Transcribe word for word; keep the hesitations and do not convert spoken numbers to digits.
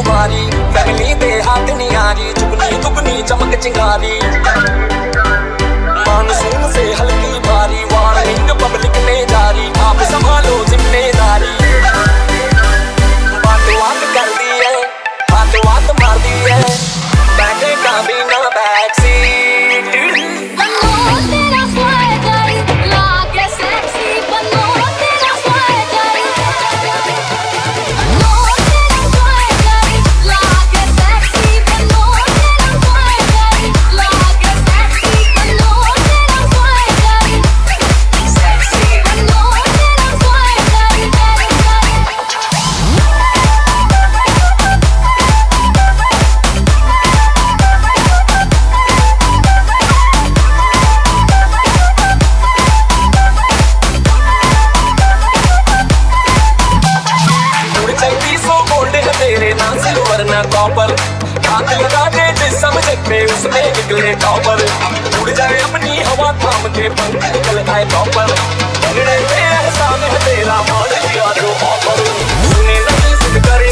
तुम्हारी पहली दे हाथ नियारी चुगनी दुगनी चमक चिंगारी मानसून से हल्की बारी वार्निंग पब्लिक में जारी आप संभालो जिम्मेदारी बात बात कर दी है बात बात मार दी है बैठे का बिना बैक सीट कॉपर हाथ लगा दे जिस सब्जेक्ट में उसमें निकले टॉपर उड़ जाए अपनी हवा थाम के पंख निकल आए टॉपर पगड़े पे एहसान है तेरा मान लिया जो ऑफर सुने नहीं सुन करे